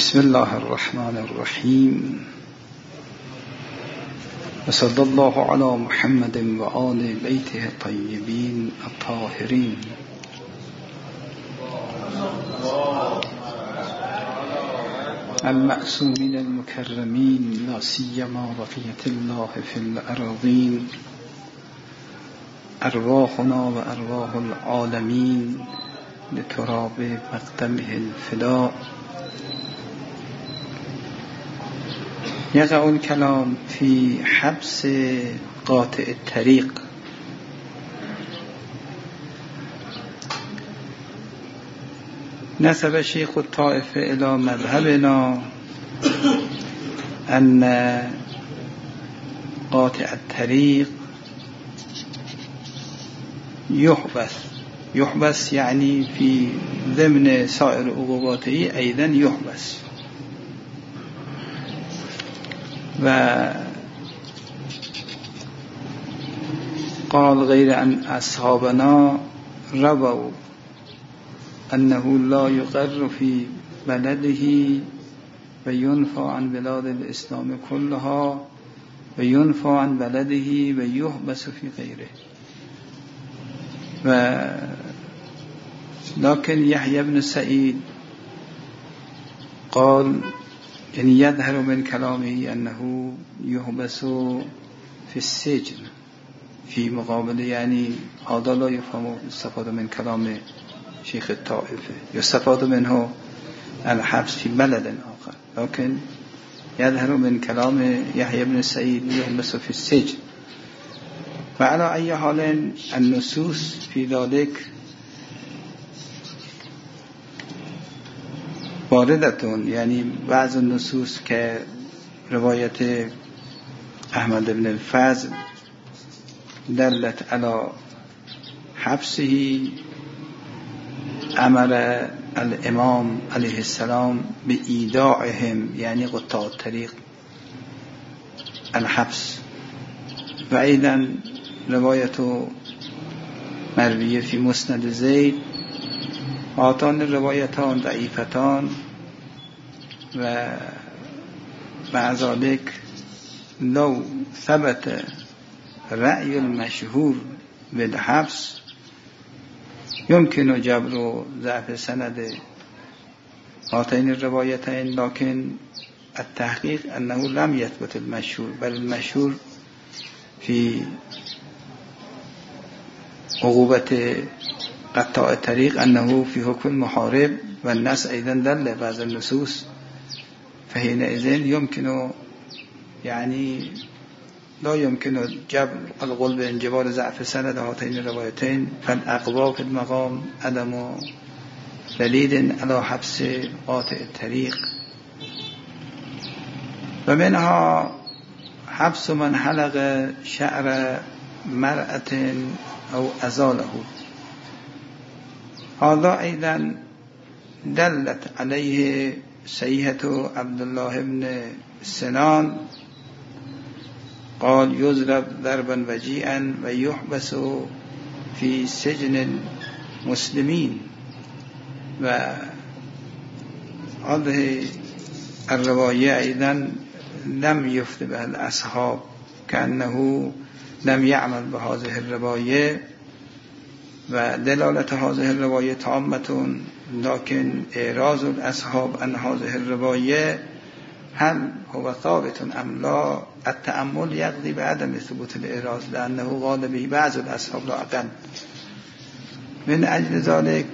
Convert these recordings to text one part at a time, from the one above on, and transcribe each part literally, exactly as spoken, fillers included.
بسم الله الرحمن الرحیم و صلی الله علی محمد و آل بیته الطیبین الطاهرین. المعصومین المکرمین لا سیما بقیة الله فی الأراضین. ارواحنا و ارواح العالمین لتراب مقدمه الفداء. یقع الکلام فی حبس قاطع الطریق. نسب شیخ الطائفه الى مذهبنا ان قاطع الطریق يحبس يحبس يعني في ضمن سائر عقوباته أيضا يحبس. و قال غير أن أصحابنا رووا أنه لا يقر في بلده وينفى عن بلاد الإسلام كلها وينفى عن بلده ويحبس في غيره. و لكن يحيى بن سعيد قال يعني يظهر من كلامه أنه يحبس في السجن في مقابل، يعني هذا لا يفهم يستفاد من كلام شيخ الطائفة، يستفاد منه الحبس في بلد آخر، لكن يظهر من كلام يحيى بن سعيد يحبس في السجن. وعلى أي حال النصوص في ذلك واردتون، يعني بعض النصوص كرواية أحمد بن الفضل دلت على حبسه. أمر الإمام عليه السلام بإيداعهم، يعني قطاع الطريق، الحبس. وأيضا رواية مروية في مسند زيد. هاتان الروايتان ضعيفتان، ومع ذلك لو ثبت رأي المشهور بالحبس يمكن جبر ضعف سند هاتين الروايتين، لكن التحقيق أنه لم يثبت المشهور، بل المشهور في عقوبة قطاع الطريق أنه في حكم محارب، والناس أيضا دل بعض النصوص، فحينئذ يمكن يعني لا يمكن جبر القول بانجبار ضعف سند هاتين الروايتين. فالأقوى في المقام عدم دليل على حبس قاطع الطريق. ومنها حبس من حلق شعر مرأة أو أزاله. هذا أيضا دلت عليه صحيحة عبد الله بن سنان، قال يضرب ضربا وجيئا ويحبس في سجن المسلمين. وهذه الرواية أيضا لم يفت بها الأصحاب، كأنه لم يعمل بهذه الرواية، ودلالة هذه الرواية تامة، لكن إعراض الأصحاب عن هذه الرواية هل هو ثابت أم لا، التأمل يقضي بعدم ثبوت الإعراض، لأنه قال به بعض الأصحاب لا أقل. من أجل ذلك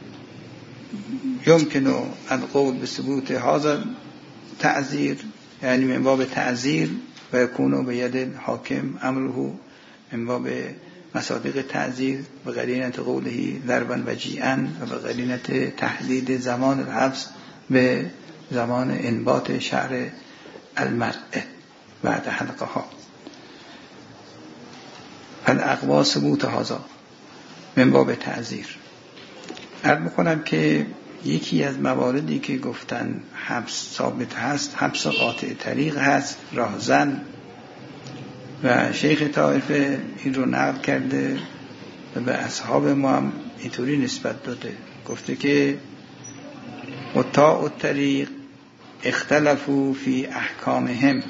يمكن القول بثبوت هذا التعزير، يعني من باب تعزير، ويكون بيد الحاكم أمره من باب مصادق التعزير، بقرينة قوله ضربا وجيئا، وبقرينة تحديد زمان الحبس بزمان انبات شعر المرأة بعد حلقها. فالأقوى ثبوت هذا من باب تعزير. عرض میکنم که یکی از مواردی که گفتن حبس ثابت هست، حبس قاطع طریق هست، راهزن. و شیخ طائفه این رو نقل کرده و به اصحاب ما هم اینطوری نسبت داده، گفته که قطاع الطریق اختلفوا فی احکامهم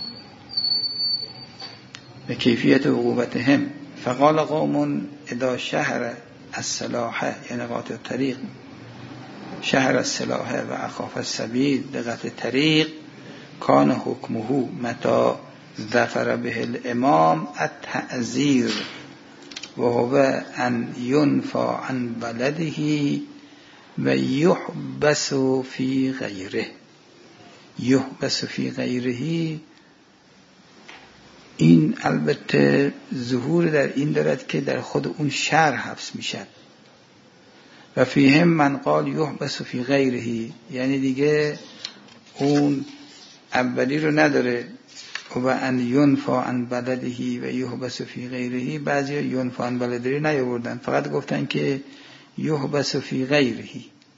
و کیفیت عقوبتهم. فقال قوم اذا شهر الصلاح، یعنی قاطع الطریق، شهر الصلاح و اخاف السبیل لقطع الطریق، کان حکمه متى ظفر به الامام التعزیر و هو ان ینفى عن بلده و یحبس فی غیره. یحبس فی غیره، این البته ظهور در این دارد که در خود اون شهر حبس میشد. و فیهم من قال یحبس فی غیره، یعنی دیگه اون اولی رو نداره. و ان ینفى عن بلده و یحبس فی غیره، بعضی ینفى عن بلده نیاوردن، فقط گفتن که یحبس فی غیره.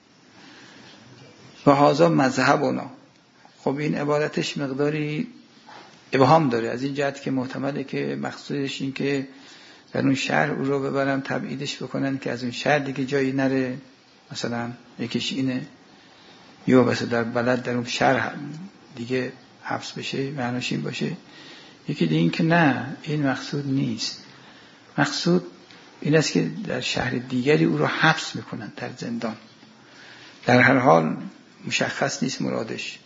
و هذا مذهبنا. خب این عبارتش مقداری ابهام داره، از این جهت که محتمله که مقصودش این که در اون شهر او رو ببرن تبعیدش بکنن که از اون شهر دیگه جایی نره. مثلا یکیش اینه، یا بس در بلد در اون شهر دیگه حبس بشه، معناش این باشه. یکی دیگه این که نه، این مقصود نیست. مقصود این است که در شهر دیگری او رو حبس میکنن، در زندان. در هر حال مشخص نیست مرادش.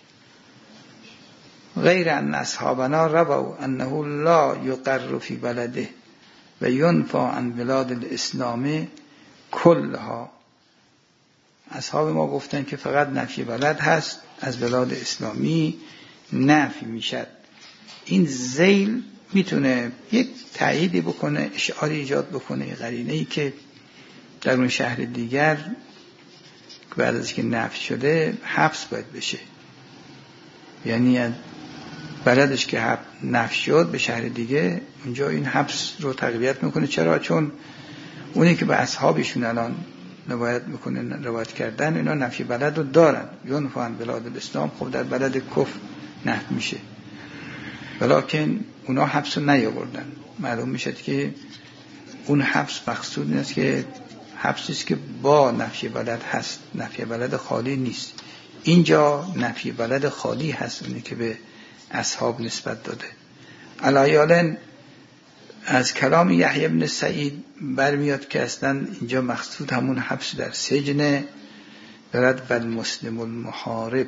غیر ان اصحابنا رووا انه لا یقر فی بلده و ینفى عن بلاد الاسلام کلها. اصحاب ما گفتن که فقط نفی بلد هست، از بلاد اسلامی نفی میشد. این ذیل میتونه یک تأییدی بکنه، اشعاری ایجاد بکنه، قرینه‌ای که در اون شهر دیگر بعد از که نفی شده حبس باید بشه. یعنی از بلدش که نفی شد به شهر دیگه، اونجا این حبس رو تقویت میکنه. چرا؟ چون اونی که به اصحابشون الان روایت میکنه، روایت کردن، اینا نفی بلد رو دارن. ینفى عن بلاد الاسلام، خب در بلد کفر نفی میشه، ولیکن اونا حبس رو نیاوردن. معلوم میشه که اون حبس مقصود نیست که حبسی است که با نفی بلد هست، نفی بلد خالی نیست. اینجا نفی بلد خالی هست، اونی که به اصحاب نسبت داده. علایالن از کلام یحیی بن سعید برمیاد که اصلا اینجا مقصود همون حبس در سجن دارد. و المسلم المحارب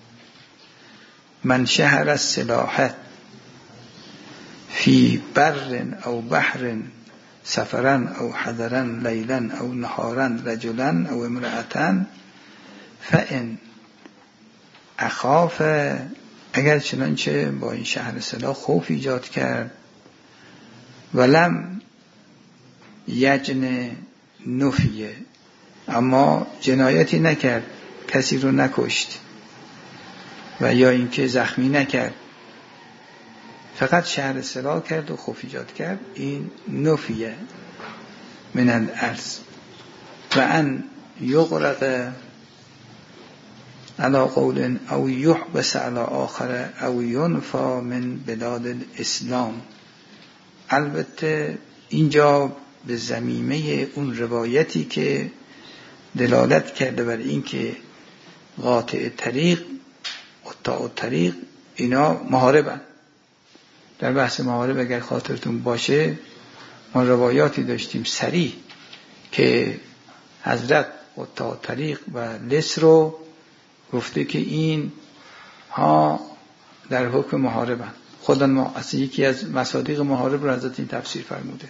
من شهر السلاح فی بر او بحر سفرن او حضرن لیلن او نهارن رجلن او امرأتن فان اخاف، اگر چنانچه با این شهر سلاح خوف ایجاد کرد، ولم یجن نفیه، اما جنایتی نکرد، کسی رو نکشت و یا اینکه زخمی نکرد، فقط شهر سلاح کرد و خوف ایجاد کرد، این نفیه من الارض. و ان یغرق علی قول او یحبس علی آخر او ینفى من بلاد الاسلام. البته اینجا به ضمیمه اون روایتی که دلالت کرده بر این که قاطع طریق، قطاع طریق، اینا محاربن. در بحث محارب اگر خاطرتون باشه ما روایاتی داشتیم صریح که حضرت قطاع طریق و لص رو گفته که این ها در حکم محاربن. خدا ما اصلا یکی از مصادیق محارب رو حضرت این تفسیر فرموده.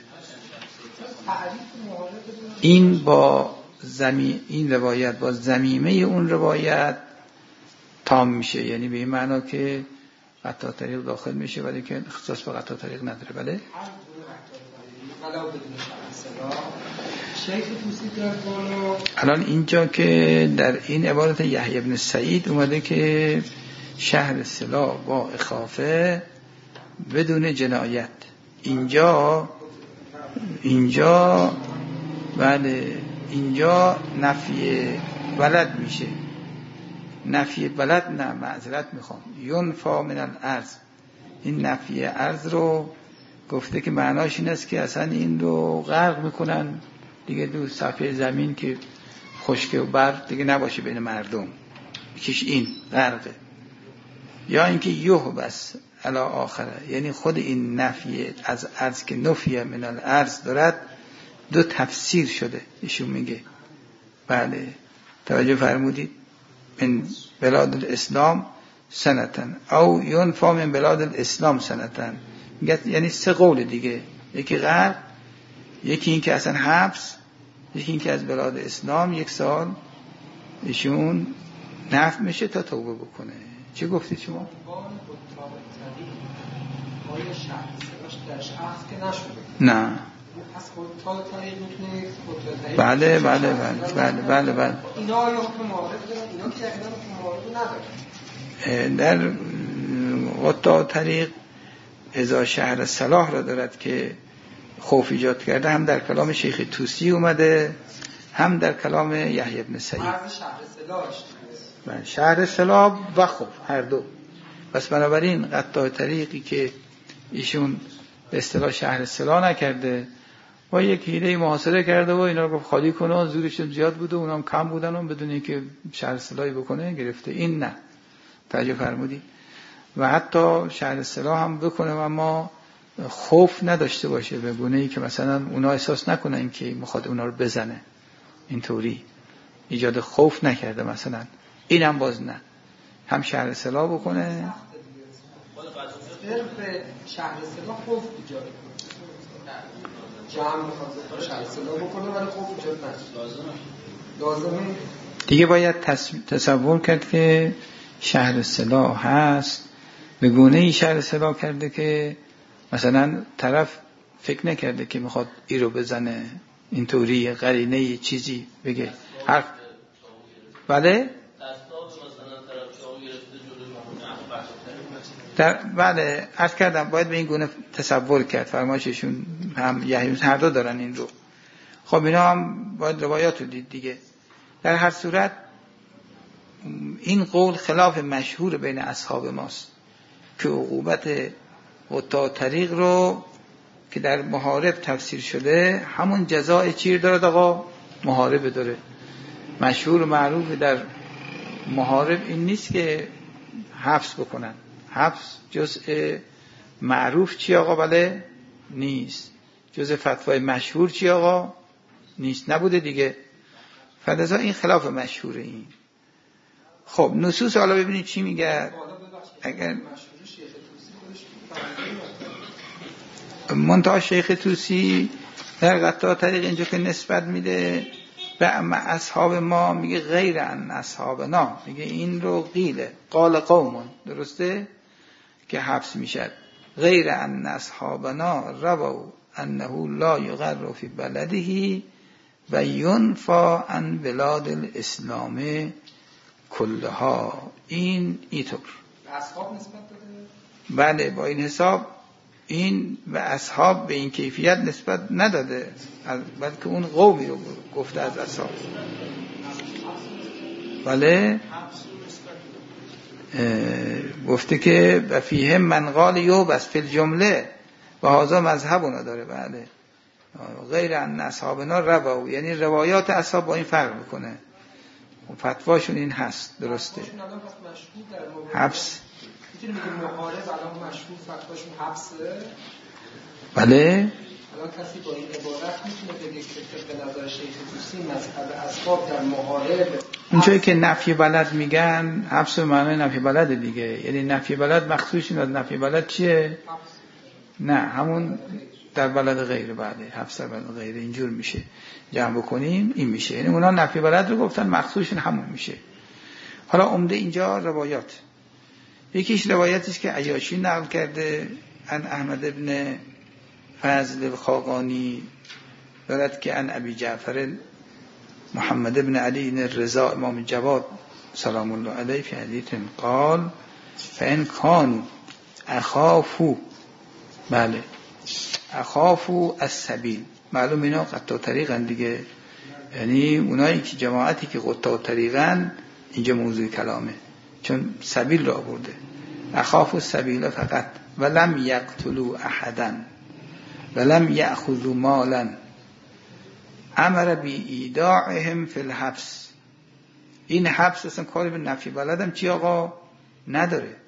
این با زمی این روایت با ضمیمه اون روایت تام میشه، یعنی به این معنا که قطاع طریق داخل میشه ولی که اختصاص به قطاع طریق نداره. بله الان اینجا که در این عبارت یحیی بن سعید اومده که شهر سلا با اخافه بدون جنایت، اینجا اینجا بله اینجا نفی بلد میشه. نفی بلد نه، معذرت میخوام، ینفی من الارض. این نفی ارض رو گفته که معناش این است که اصلا این رو غرق میکنن دیگه، دو صفحه زمین که خشک و برق دیگه نباشه بین مردم، یکیش این غرقه. یا اینکه یحبس علی آخره، یعنی خود این نفی از ارض که نفی من الارض دارد دو تفسیر شده. ایشون میگه بله توجه فرمودید، من بلاد الاسلام سنتن او ینفا من بلاد الاسلام سنتن، یعنی سه قول دیگه، یکی غرب، یکی این که اصلا حبس، یکی این که از بلاد اسلام یک سال ایشون نفی میشه تا توبه بکنه. چی گفتید شما؟ نه بله بله بله بله بله بله اینا یا حکم معارف دارن، اینا که یقینا حکم معارف ندارن. در قطاع طریق اذا شهر صلاح را دارد که خوف ایجاد کرده، هم در کلام شیخ طوسی اومده هم در کلام یحیی بن سعید. شهر صلاح بله شهر صلاح و خوف هر دو. پس بنابراین قطاع طریقی که ایشون به اصطلاح شهر صلاح نکرده و یک حیله محاصره کرده و اینا رو خالی کنه، زورشون زیاد بوده، اونا هم کم بودن و بدون اینکه شهر صلاحی بکنه گرفته. این نه، توجه فرمودی. و حتی شهر صلاح هم بکنه و اما خوف نداشته باشه، به گونه‌ای که مثلا اونا احساس نکنن که میخواد اونا رو بزنه، اینطوری ایجاد خوف نکرده مثلا. این هم باز نه، هم شهر صلاح بکنه. شهر صلاح خوف ایجاد کنه، جمع میخواد شهر صلاح بکنه ولی خوف ایجاد نشه، لازمه. دیگه باید تصور کرد که شهر صلاح هست، به گونه‌ای شهر صلاح کرده که مثلا طرف فکر نکرده که میخواد ای رو بزنه، اینطوری قرینه چیزی بگه حرف. بله در بله عرض کردم باید به این گونه تصور کرد. فرمایششون هم یحیی هر دو دارن این رو. خب اینا هم باید روایات رو دید دیگه. در هر صورت این قول خلاف مشهور بین اصحاب ماست که عقوبت قطاع طریق رو که در محارب تفسیر شده همون جزای چیر داره آقا، محارب داره. مشهور و معروف در محارب این نیست که حبس بکنن، حبس جزء معروف چی آقا؟ بله نیست. جزء فتوای مشهور چی آقا؟ نیست، نبوده دیگه. فلذا این خلاف مشهوره. این خب نصوص حالا ببینید چی میگه. اگر منتها شیخ طوسی در قطاع طریق اینجا که نسبت میده به اصحاب ما میگه غیر ان اصحابنا، میگه این رو قیله قال قوم، درسته که حبس میشد. غیر ان اصحابنا رووا انه لا یغر فی بلده و ینفا عن بلاد الاسلام کلها. این اینطور اصحاب نسبت داده. بله با این حساب این و اصحاب به این کیفیت نسبت نداده، بلکه اون قومی رو گفته از اصحاب. بله گفته که و فیهم من قال یوبس فی الجمله و هذا مذهبنا داره. بله غیر ان اصحابنا روا، یعنی روایات اصحاب با این فرق میکنه، فتواشون این هست، درسته. حبس میتونی بگیم محارب الان مشهور فتواشون حبسه. بله الان کسی با این عبارت میتونه بگه که به نظر شیخ طوسی مذهب اصحاب در محارب اونجایی که نفی بلد میگن حبس به معنای نفی بلد دیگه، یعنی نفی بلد مخصوص این از نفی بلد چیه؟ حبس. نه همون در بلد غیر. بله حبس در بلد غیر اینجور میشه، جمع بکنیم این میشه. یعنی اونا نفی بلد رو گفتن مخصوص همون میشه. حالا عمده اینجا روایات، یکیش روایتی است که عیاشی نقل کرده عن احمد ابن فضل الخاقانی دارد که عن ابی جعفر محمد ابن علی الرضا امام جواد سلام الله علیه فی حدیث قال فان کانوا اخافوا، بله اخافوا السبیل، معلوم اینا قطاع طریقن دیگه، یعنی اونایی که جماعتی که قطاع طریقن اینجا موضوع کلامه، چون سبیل را آورده. اخافوا السبیل فقط ولم یقتلوا احدا ولم یأخذوا مالا امر بی ایداعهم فی الحبس. این حبس اصلا کاری به نفی بلدم چی آقا نداره،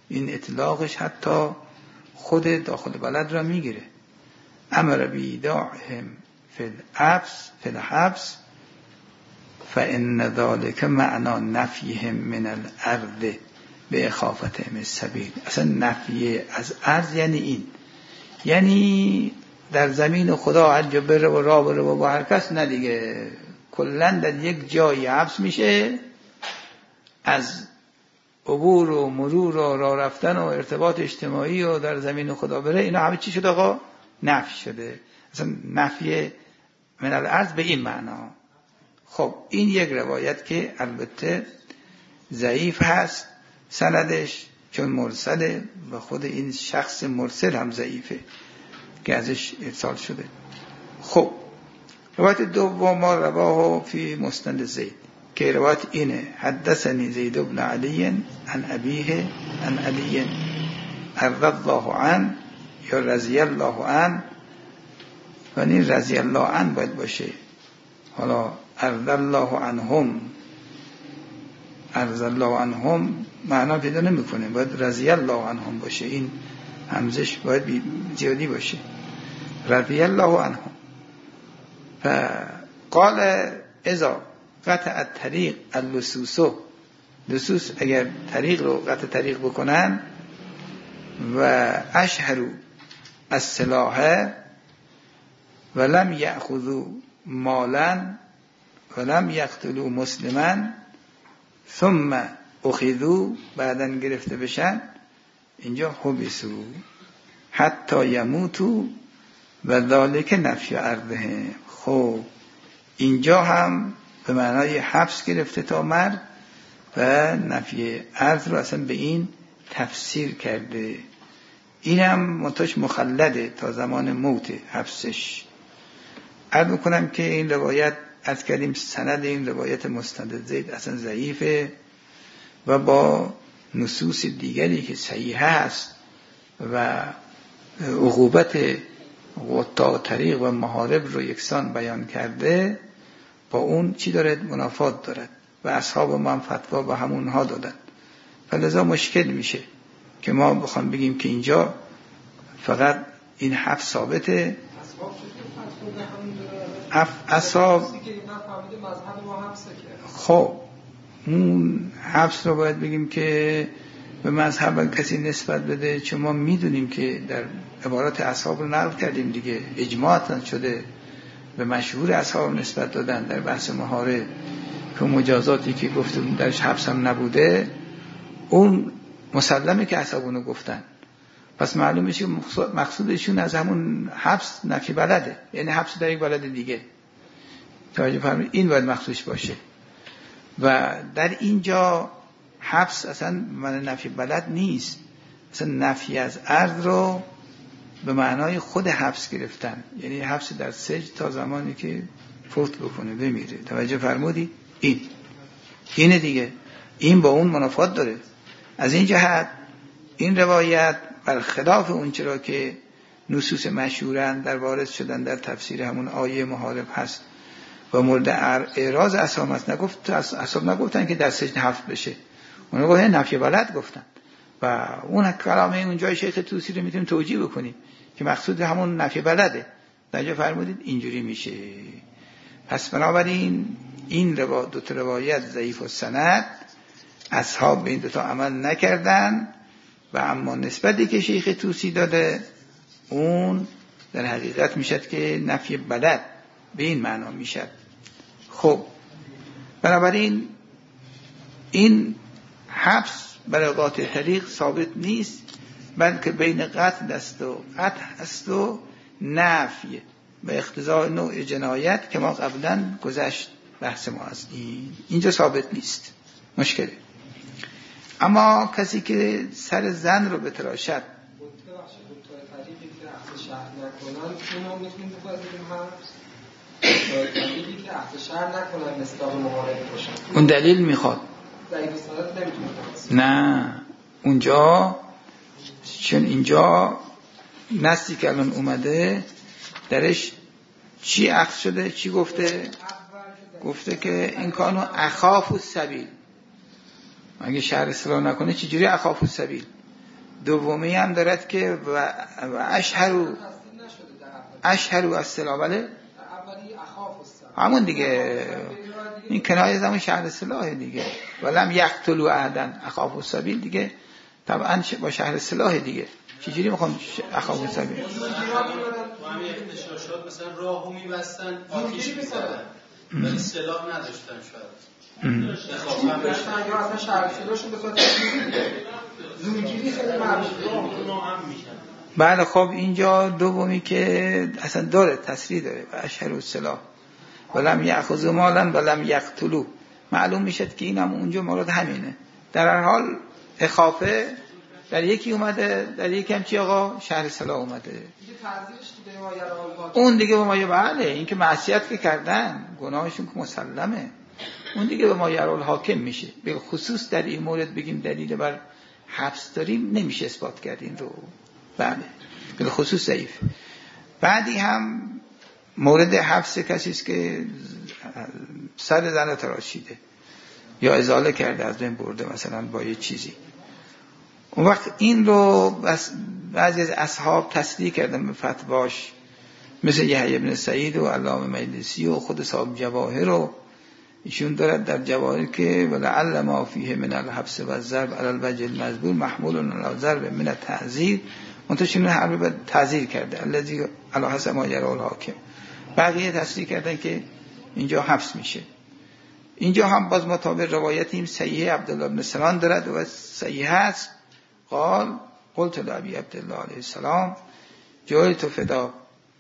این اطلاقش حتی خود داخل بلد را میگیره. امر بیداعهم فی الحبس فی الحبس فان ذلک معنا نفیهم من الارض به اخافتهم السبیل. اصلا نفی از ارض یعنی این، یعنی در زمین خدا هر جا بره و راه بره و با هر کس نه دیگه، کلن در یک جایی حبس میشه، از عبور و مرور و راه رفتن و ارتباط اجتماعی و در زمین خدا بره، اینا همه چی شده آقا؟ نفی شده. اصلا نفی من الارض به این معنا. خب این یک روایت که البته ضعیف هست سندش، چون مرسله و خود این شخص مرسل هم ضعیفه که ازش ارسال شده. خب روایت دوم ما رواه فی مسند زید که روایت اینه: حدثنی زید بن علی عن ابیه عن علی رضی الله عنه یا رضی الله عنه، و این رضی الله عنه باید باشه. حالا رضی الله عنهم رضی الله عنهم معنا پیدا نمیکنه، باید رضی الله عنهم باشه، این همزش باید زیادی باشه. رضی الله عنهم. فقال اذا قطع الطریق اللصوص، لصوص اگر طریق رو قطع طریق بکنن و اشهروا السلاح ولم یأخذوا مالا ولم یقتلوا مسلما ثم اخذوا، بعدن گرفته بشن، اینجا حبسوا حتی یموتوا و ذالک نفی ارضهم. خب اینجا هم به معنای حبس گرفته تا مرد و نفی ارض رو اصلا به این تفسیر کرده. این هم منتاش مخلده تا زمان موت حبسش. عرض میکنم که این روایت از کردیم سند این روایت مستند زید اصلا ضعیفه و با نصوص دیگری که صحیحه است و عقوبت قطاع طریق و محارب رو یکسان بیان کرده، با اون چی دارد؟ منافات دارد و اصحاب ما هم فتوا با همونها دادن. فلذا مشکل میشه که ما بخوام بگیم که اینجا فقط این حبس ثابته. اصحاب خب اون حبس رو باید بگیم که به مذهب کسی نسبت بده، چون ما میدونیم که در عبارات اصحاب رو نقل کردیم دیگه، اجماعاً شده به مشهور اصحاب نسبت دادن در بحث مهاره که مجازاتی که گفتیم درش حبس هم نبوده، اون مسلمه که اصحابونو گفتن. پس معلوم میشه که مقصودشون از همون حبس نفی بلده، یعنی حبس در یک بلد دیگه. توجه فرمایید، این باید مقصودش باشه. و در اینجا حبس اصلا معنی نفی بلد نیست، اصلا نفی از ارض رو به معنای خود حبس گرفتن، یعنی حبس در سجن تا زمانی که فوت بکنه بمیره. توجه فرمودی؟ این اینه دیگه، این با اون منافات داره. از این جهت این روایت برخلاف اون چرا که نصوص مشهورن در وارد شدن در تفسیر همون آیه محارب هست و مورد اعراض اصحاب است. نگفت اصحاب نگفتن که در سجن حبس بشه، اونها گفتن نفی بلد گفتن و اون کلام اونجای شیخ طوسی رو میتونیم توجیه بکنیم که مقصود همون نفی بلده. درجا فرمودید اینجوری میشه. پس بنابراین این روا دو تا روایت ضعیف و سند، اصحاب به این دو تا عمل نکردن و اما نسبتی که شیخ طوسی داده اون در حقیقت میشد که نفی بلد به این معنا میشد. خب بنابراین این حبس برای قاطع طریق ثابت نیست، بلکه بین قتل است و قطع است و نفی به اقتضای نوع جنایت که ما قبلا گذشت بحث ما از این اینجا ثابت نیست، مشکله. اما کسی که سر زن رو بتراشد اون دلیل میخواد نه اونجا، چون اینجا نصی که الان اومده درش چی اخذ شده، چی گفته؟ گفته که این کانو اخاف السبیل، اگه شهر اصلاح نکنه چجوری اخاف السبیل؟ دومی هم دارد که و, و اشهرو اشهرو السلا. بله همون دیگه، این کنایه از همون شهر سلاح دیگه. ولم یقتلوا احدا اخاف السبیل دیگه طبعا با شهر سلاح دیگه. چجوری میخوام اخاف السبیل؟ تو همین اختشاشات مثلا راهو میبستن آتیش میزدن ولی سلاح نداشتن شاید اخافم داشتن یا اصلا شهر سلاحشون به صورت زورگیری خیلی معروفه هم میشن. بله خب اینجا دومی که اصلا داره تصریح داره و اشهر السلاح ولم یأخذوا مالا ولم یقتلوا، معلوم میشد که اینم اونجا مورد همینه. در هر حال اخافه در یکی اومده، در یکی هم چی آقا شهر سلاح اومده. اون دیگه به ما بله این که معصیت که کردن گناهشون که مسلمه، اون دیگه به ما یرال حاکم میشه. به خصوص در این مورد بگیم دلیل بر حبس داریم نمیشه اثبات کرد این رو. بله به خصوص ضعیف. بعدی هم مورد حبس کسی است که سر زن تراشیده یا ازاله کرده از بین برده مثلا با یه چیزی. اون وقت این رو بعضی از اصحاب تصدیق کردن به فتواش، مثل یحیی بن سعید و علامه مجلسی و خود صاحب جواهر رو ایشون دارد در جواهر که ولعل ما فیه من الحبس و الضرب علی الوجه المذکور محمول علی الضرب من التعذیر، منتشون حرب به تعذیر کرده الذی علی حسب ما یرا الحاکم. بقیه تصدیق کردن که اینجا حبس میشه. اینجا هم باز مطابق روایتیم صحیح عبدالله بن سلام دارد و صحیح است. قال قلت لابی عبدالله علیه السلام جعلت فدا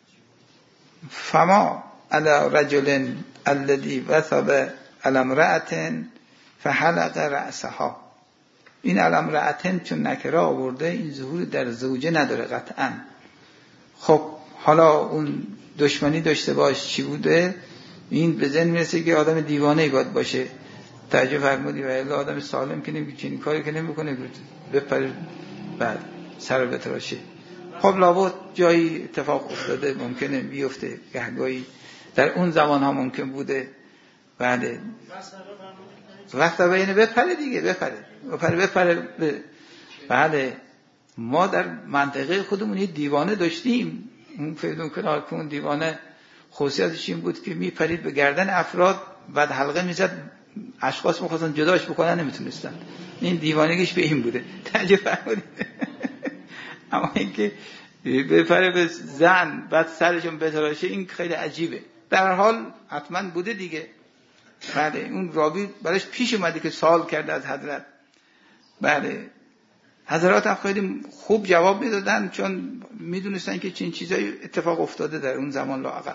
فما على رجل الذي وثب على امرأة فحلق رأسها. این على امرأة چون نکره آورده این ظهور در زوجه نداره قطعا. خب حالا اون دشمنی داشته باش چی بوده؟ این به ذهن میرسه که آدم دیوانه‌ای باید باشه. تعجب فرمودی و الا آدم سالم که نمی‌کنه چنین کاری که نمی‌کنه بپره بعد سر بتراشه. خب لابد جایی اتفاق افتاده، ممکنه بیفته گهگاهی در اون زمان ها ممکن بوده. بعد وقت بینه بپره دیگه بپره بپره بپره بعد ما در منطقه خودمون یه دیوانه داشتیم. اون فیدون کنار که اون دیوانه خصوصیتش این بود که میپرید به گردن افراد بعد حلقه میزد، اشخاص میخواستن جداش بکنن نمیتونستن. این دیوانگیش به این بوده. تعجب فرمودید. اما اینکه بپره به زن بعد سرشون بتراشه این خیلی عجیبه. در هر حال حتما بوده دیگه. بله اون راوی براش پیش اومده که سوال کرده از حضرت. بله حضرات هم خیلی خوب جواب میدادن چون میدونستن که چین چیزایی اتفاق افتاده در اون زمان لااقل.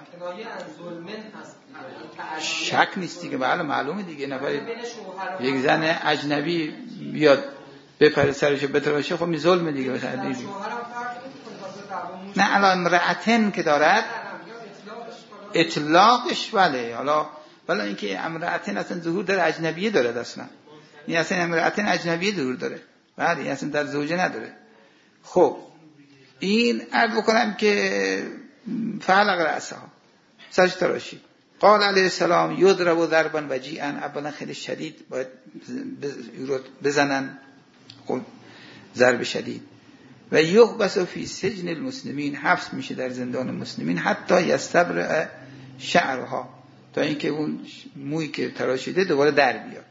شک نیست دیگه. بله معلومه دیگه نفر یک زن اجنبی بیاد بپره سرشو بتراشه خب می ظلمه دیگه. مثلا دیگه نه الان امرأتن که دارد اطلاقش بله. حالا ولی اینکه امرأتن اصلا ظهور در اجنبیه داره اصلا. این اصلا امرأتن اجنبیه ظهور داره. بله این اصلا در زوجه نداره. خب این عرض بکنم که فعلق رأسها سرش تراشی. قال علیه السلام یضرب ضربا وجیعا، اولا خیلی شدید باید بزنن، خب ضرب شدید. و یحبس فی سجن المسلمین، حبس میشه در زندان مسلمین حتی یستبرئ شعرها، تا اینکه اون مویی که تراشیده دوباره در بیاد.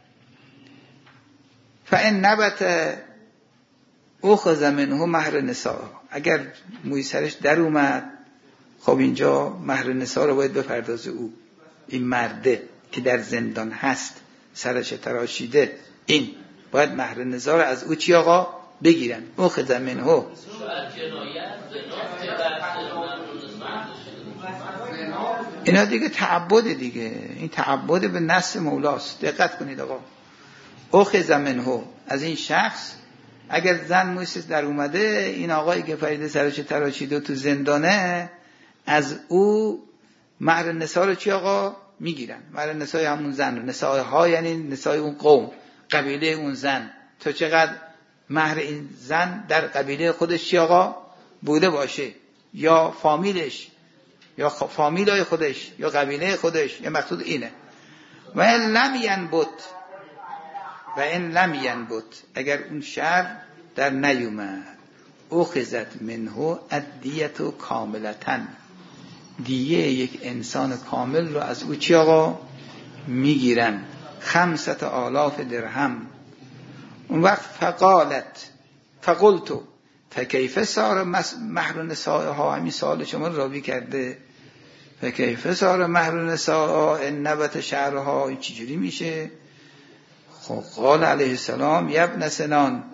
فان نبت اخذ منه مهر نساء، اگر موی سرش در اومد خب اینجا مهر نساء رو باید بپردازه او. این مرده که در زندان هست سرش تراشیده این باید مهر نساء رو از او چی آقا بگیرن. اخذ منه اینا دیگه تعبد دیگه، این تعبد به نص مولاست. دقت کنید آقا. اخذ منه از این شخص، اگر زن مویسش در اومده این آقایی که فریده سرش تراشیده تو زندانه از او مهر نساء رو چی آقا میگیرن. مهر نساء همون زن، نساء ها یعنی نساء اون قوم، قبیله اون زن، تا چقدر مهر این زن در قبیله خودش چی آقا بوده باشه، یا فامیلش یا فامیلای خودش یا قبیله خودش، یا مقصود اینه. و این لم ینبت و این لم ینبت، اگر اون شر در نیومد اخذت منه الدیت کاملتن، دیه یک انسان کامل رو از او چی آقا میگیرن، خمسة آلاف درهم. اون وقت فقالت فقلتو فکیف سار مهر نسائها، همین سوال شما راوی کرده، فکیف سار مهر نسائها ان نبت شعرها، چجوری میشه؟ خب قال علیه السلام یبن سنان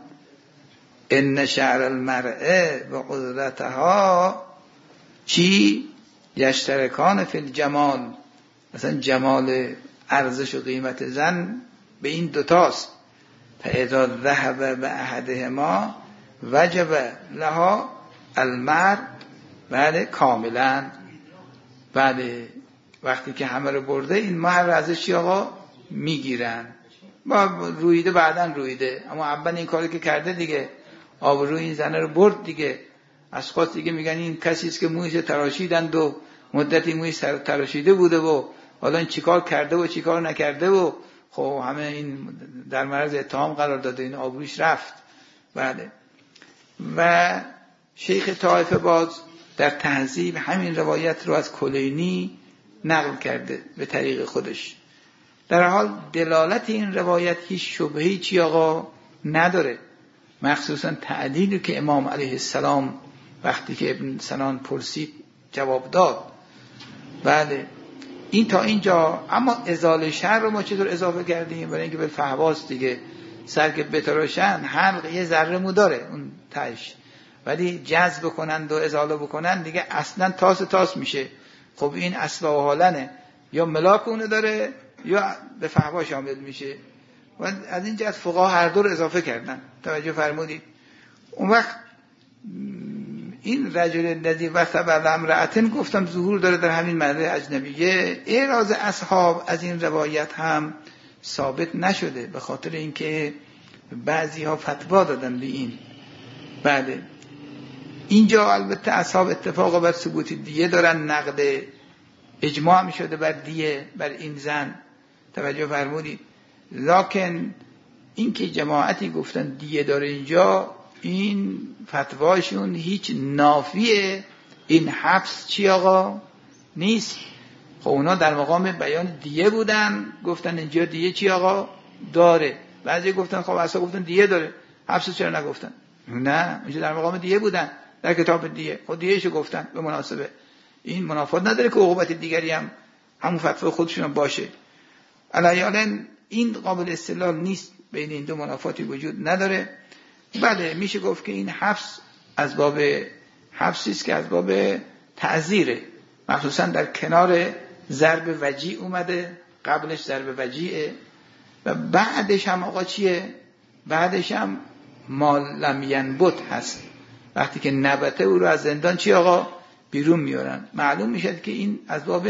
ان شعر المرء و قدرتها چی؟ یشترکان فی الجمال، مثلا جمال ارزش و قیمت زن به این دوتاست. فاذا ذهب به احدهما وجب لها المهر بعد کاملا، بعد وقتی که همه رو برده این مهر ازش چی آقا میگیرن. با رویده بعداً رویده، اما اول این کاری که کرده دیگه آبروی این زنه رو برد دیگه. از خود دیگه میگن این کسی است که مویش تراشیدند و مدتی مویش تراشیده بوده و حالا این چیکار کرده و چیکار نکرده و خب همه این در معرض اتهام قرار داده، این آبروش رفت. بله. و شیخ طائفه باز در تهذیب همین روایت رو از کلینی نقل کرده به طریق خودش. در حال دلالت این روایت هیچ شبهه‌ای چی آقا نداره، مخصوصا تعدیلی که امام علیه السلام وقتی که ابن سنان پرسید جواب داد. بله این تا اینجا. اما ازاله شر رو ما چطور اضافه کردیم؟ برای اینکه به فهواست دیگه سر که بتراشن حلق یه ذره مو داره اون تاش، ولی جذب کنند و ازاله بکنن دیگه اصلا تاس تاس میشه. خب این اصلا و حالنه، یا ملاک اونو داره یا به فحوا شامل میشه. و از این جهت فقها هر دو رو اضافه کردن. توجه فرمودید؟ اون وقت این رجل الذی وثب امرأة گفتم ظهور داره در همین معنی اجنبیه. اعراض اصحاب از این روایت هم ثابت نشده، به خاطر اینکه بعضی ها فتوا دادن به این. بله اینجا البته اصحاب اتفاق بر ثبوت دیه دارن، نقد اجماع می شده بر دیه بر این زن. توجه فرمودید؟ لکن این که جماعتی گفتن دیه داره اینجا، این فتواشون هیچ نافیه این حبس چی آقا نیست. خب اونا در مقام بیان دیه بودن، گفتن اینجا دیه چی آقا داره. بعضی گفتن خب اصلا گفتن دیه داره، حبس چرا نگفتن؟ نه اینجا در مقام دیه بودن در کتاب دیه، خود دیهشو گفتن به مناسبه. این منافات نداره که عقوبت دیگری هم همون فتوا خودشون باشه. علیاً این قابل استدلال نیست، بین این دو منافاتی وجود نداره. بله میشه گفت که این حبس از باب حبسی است که از باب تعزیره، مخصوصا در کنار ضرب وجیع اومده، قبلش ضرب وجیعه و بعدش هم آقا چیه؟ بعدش هم ما لم ینبت هست، وقتی که نبته او رو از زندان چی آقا بیرون میارن. معلوم میشد که این از باب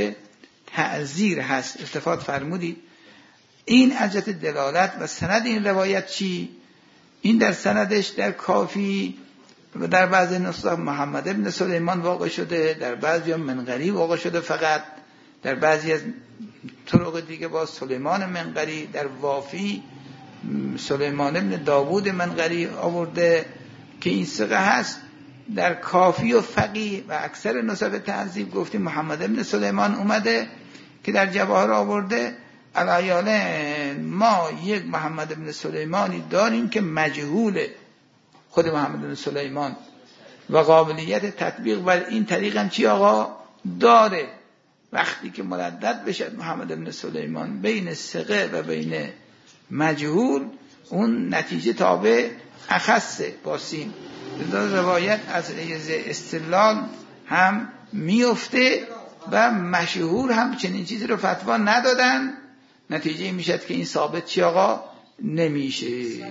تعزیر هست. استفاده فرمودید؟ این از جهت دلالت. و سند این روایت چی؟ این در سندش در کافی و در بعضی نسخه محمد ابن سلیمان واقع شده، در بعضی هم منقری واقع شده فقط، در بعضی از طرق دیگه با سلیمان منقری، در وافی سلیمان ابن داوود منقری آورده که این ثقه هست. در کافی و فقیه و اکثر نسخه تهذیب گفتیم محمد ابن سلیمان اومده که در جواهر آورده. علیاله ما یک محمد ابن سلیمانی داریم که مجهوله، خود محمد ابن سلیمان، و قابلیت تطبیق بر این طریق هم چی آقا داره. وقتی که مردد بشه محمد ابن سلیمان بین ثقه و بین مجهول، اون نتیجه تابع اخصه باسین. روایت از استدلال هم میفته و مشهور هم چنین چیزی رو فتوا ندادن. نتیجه میشد که این ثابت چی آقا نمیشه.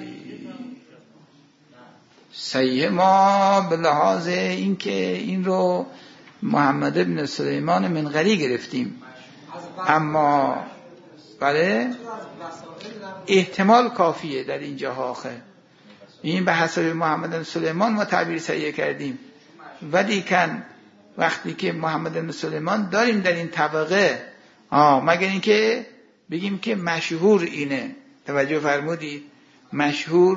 صحیح ما به لحاظ این که این رو محمد ابن سلیمان منقری گرفتیم، اما بله احتمال کافیه در اینجا آخه. این به حسب محمد ابن سلیمان ما تعبیر صحیح کردیم، ولی کن وقتی که محمد ابن سلیمان داریم در این طبقه، آه مگر اینکه بگیم که مشهور اینه. توجه فرمودید؟ مشهور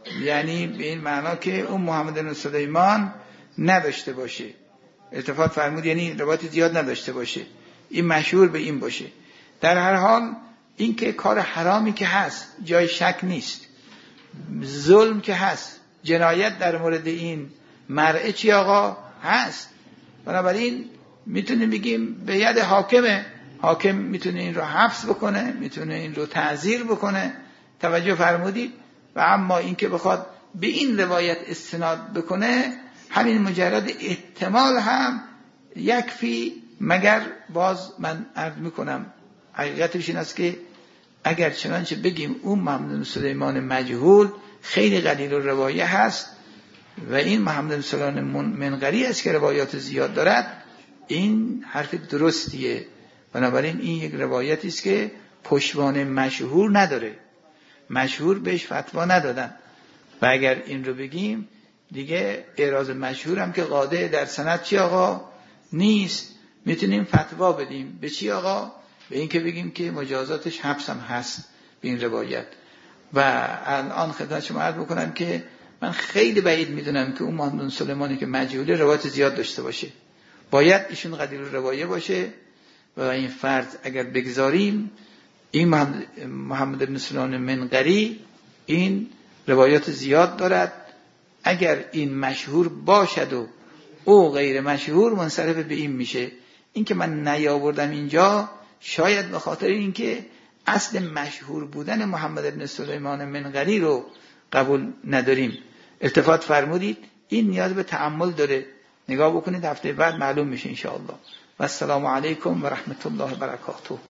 یعنی به این معنا که اون محمد بن سلیمان نداشته باشه. التفات فرمود یعنی روایت زیاد نداشته باشه، این مشهور به این باشه. در هر حال این که کار حرامی که هست جای شک نیست، ظلم که هست، جنایت در مورد این مرء چی آقا هست. بنابراین میتونیم بگیم به ید حاکمه، حاکم میتونه این رو حبس بکنه، میتونه این رو تعزیر بکنه. توجه فرمودید؟ و اما این که بخواد به این روایت استناد بکنه، همین مجرد احتمال هم یکفی. مگر باز من عرض میکنم حقیقتش این است که اگر چنانچه بگیم اون محمد بن سلیمان مجهول خیلی قلیل الروایه هست و این محمد بن سلیمان منقری است که روایات زیاد دارد، این حرف درستیه. بنابراین این یک روایتی است که پشتوانه مشهور نداره، مشهور بهش فتوا ندادن. و اگر این رو بگیم دیگه اعراض مشهور هم که قاطع در سند چی آقا نیست، میتونیم فتوا بدیم به چی آقا؟ به این که بگیم که مجازاتش حبس هم هست به این روایت. و الان خدمت شما عرض بکنم که من خیلی بعید میدونم که اون محمد بن سلیمانی که مجهوله روایت زیاد داشته باشه، باید ایشون قلیل الروایه باشه. و این فرض اگر بگذاریم این محمد بن سلیمان منقری این روایات زیاد دارد، اگر این مشهور باشد و او غیر مشهور منصرف به این میشه. این که من نیاوردم اینجا شاید به خاطر این که اصل مشهور بودن محمد بن سلیمان منقری رو قبول نداریم. التفات فرمودید این نیاز به تأمل داره، نگاه بکنید هفته بعد معلوم میشه ان شاء الله. و السلام علیکم و رحمت الله و برکاته.